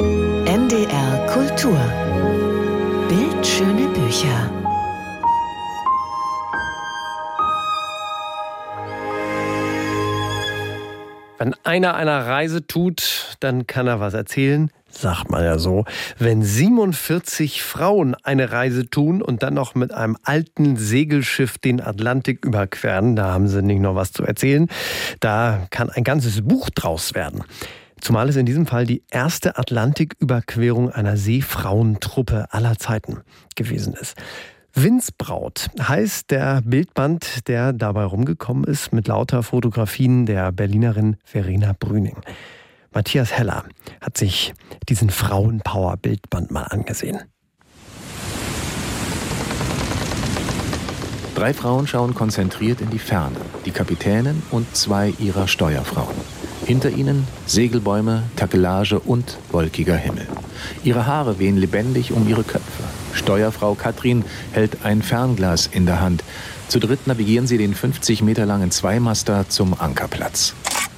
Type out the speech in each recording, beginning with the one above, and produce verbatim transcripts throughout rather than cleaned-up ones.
N D R Kultur. Bildschöne Bücher. Wenn einer eine Reise tut, dann kann er was erzählen, sagt man ja so. Wenn siebenundvierzig Frauen eine Reise tun und dann noch mit einem alten Segelschiff den Atlantik überqueren, da haben sie nicht noch was zu erzählen. Da kann ein ganzes Buch draus werden. Zumal es in diesem Fall die erste Atlantiküberquerung einer Seefrauentruppe aller Zeiten gewesen ist. Windsbraut heißt der Bildband, der dabei rumgekommen ist, mit lauter Fotografien der Berlinerin Verena Brüning. Matthias Heller hat sich diesen Frauenpower-Bildband mal angesehen. Drei Frauen schauen konzentriert in die Ferne, die Kapitänin und zwei ihrer Steuerfrauen. Hinter ihnen Segelbäume, Takelage und wolkiger Himmel. Ihre Haare wehen lebendig um ihre Köpfe. Steuerfrau Katrin hält ein Fernglas in der Hand. Zu dritt navigieren sie den fünfzig Meter langen Zweimaster zum Ankerplatz.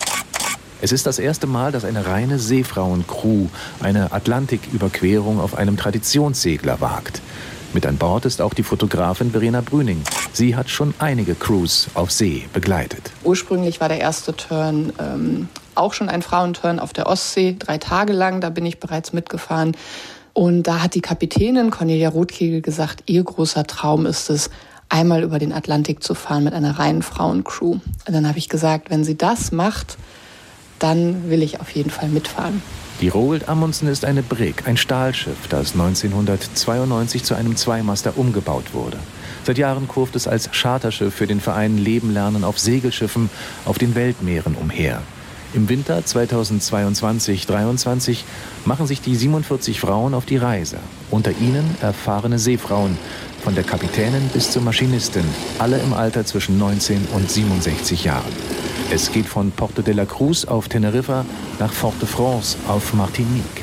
Es ist das erste Mal, dass eine reine Seefrauencrew eine Atlantiküberquerung auf einem Traditionssegler wagt. Mit an Bord ist auch die Fotografin Verena Brüning. Sie hat schon einige Crews auf See begleitet. Ursprünglich war der erste Turn ähm, auch schon ein Frauenturn auf der Ostsee, drei Tage lang. Da bin ich bereits mitgefahren. Und da hat die Kapitänin Cornelia Rothkegel gesagt, ihr großer Traum ist es, einmal über den Atlantik zu fahren mit einer reinen Frauencrew. Und dann habe ich gesagt, wenn sie das macht, dann will ich auf jeden Fall mitfahren. Die Roald Amundsen ist eine Brig, ein Stahlschiff, das neunzehnhundertzweiundneunzig zu einem Zweimaster umgebaut wurde. Seit Jahren kurft es als Charterschiff für den Verein Leben lernen auf Segelschiffen auf den Weltmeeren umher. Im Winter zweitausendzweiundzwanzig dreiundzwanzig machen sich die siebenundvierzig Frauen auf die Reise. Unter ihnen erfahrene Seefrauen, von der Kapitänin bis zur Maschinistin, alle im Alter zwischen neunzehn und siebenundsechzig Jahren. Es geht von Porto de la Cruz auf Teneriffa nach Fort-de-France auf Martinique.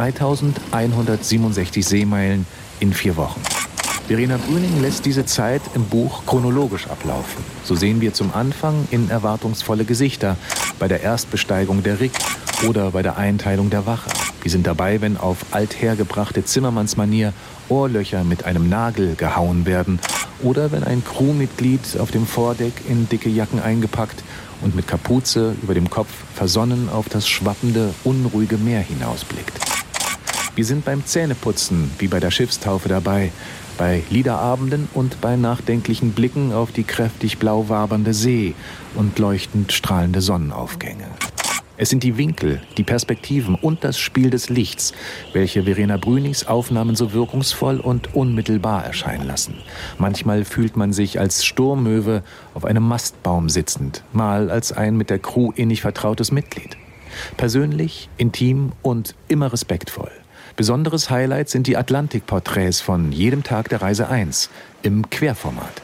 dreitausendeinhundertsiebenundsechzig Seemeilen in vier Wochen. Verena Brüning lässt diese Zeit im Buch chronologisch ablaufen. So sehen wir zum Anfang in erwartungsvolle Gesichter bei der Erstbesteigung der Rig oder bei der Einteilung der Wache. Wir sind dabei, wenn auf althergebrachte Zimmermannsmanier Ohrlöcher mit einem Nagel gehauen werden oder wenn ein Crewmitglied auf dem Vordeck in dicke Jacken eingepackt und mit Kapuze über dem Kopf versonnen auf das schwappende, unruhige Meer hinausblickt. Wir sind beim Zähneputzen wie bei der Schiffstaufe dabei, bei Liederabenden und bei nachdenklichen Blicken auf die kräftig blau wabernde See und leuchtend strahlende Sonnenaufgänge. Es sind die Winkel, die Perspektiven und das Spiel des Lichts, welche Verena Brünings Aufnahmen so wirkungsvoll und unmittelbar erscheinen lassen. Manchmal fühlt man sich als Sturmmöwe auf einem Mastbaum sitzend, mal als ein mit der Crew innig vertrautes Mitglied. Persönlich, intim und immer respektvoll. Besonderes Highlight sind die Atlantikporträts von jedem Tag der Reise eins im Querformat.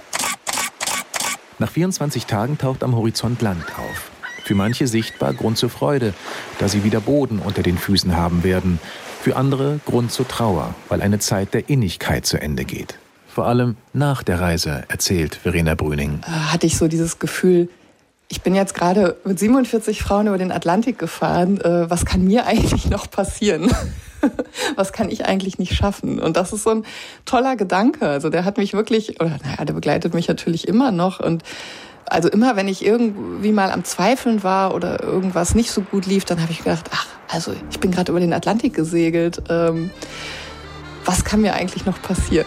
Nach vierundzwanzig Tagen taucht am Horizont Land auf. Für manche sichtbar Grund zur Freude, da sie wieder Boden unter den Füßen haben werden. Für andere Grund zur Trauer, weil eine Zeit der Innigkeit zu Ende geht. Vor allem nach der Reise, erzählt Verena Brüning. Hatte ich so dieses Gefühl, ich bin jetzt gerade mit siebenundvierzig Frauen über den Atlantik gefahren. Was kann mir eigentlich noch passieren? Was kann ich eigentlich nicht schaffen? Und das ist so ein toller Gedanke. Also der hat mich wirklich, oder naja, der begleitet mich natürlich immer noch. Und also immer, wenn ich irgendwie mal am Zweifeln war oder irgendwas nicht so gut lief, dann habe ich gedacht, ach, also ich bin gerade über den Atlantik gesegelt. Ähm, was kann mir eigentlich noch passieren?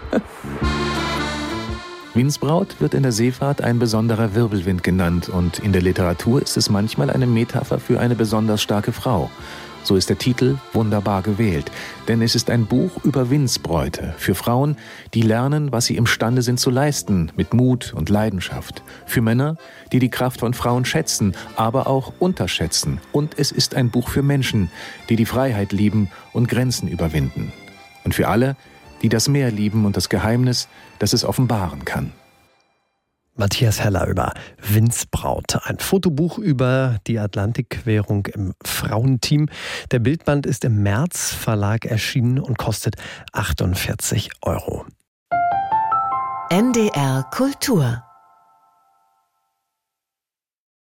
Windsbraut wird in der Seefahrt ein besonderer Wirbelwind genannt und in der Literatur ist es manchmal eine Metapher für eine besonders starke Frau. So ist der Titel wunderbar gewählt, denn es ist ein Buch über Windsbräute für Frauen, die lernen, was sie imstande sind zu leisten, mit Mut und Leidenschaft. Für Männer, die die Kraft von Frauen schätzen, aber auch unterschätzen. Und es ist ein Buch für Menschen, die die Freiheit lieben und Grenzen überwinden. Und für alle, die das Meer lieben und das Geheimnis, das es offenbaren kann. Matthias Heller über Windsbraut, ein Fotobuch über die Atlantikquerung im Frauenteam. Der Bildband ist im März Verlag erschienen und kostet achtundvierzig Euro. N D R Kultur